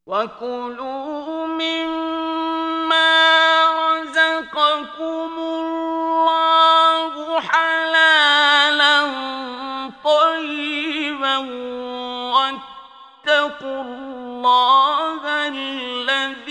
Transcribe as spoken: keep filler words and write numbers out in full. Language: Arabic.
وكلوا مما رزقكم الله حلالا طيبا واتقوا الله الذي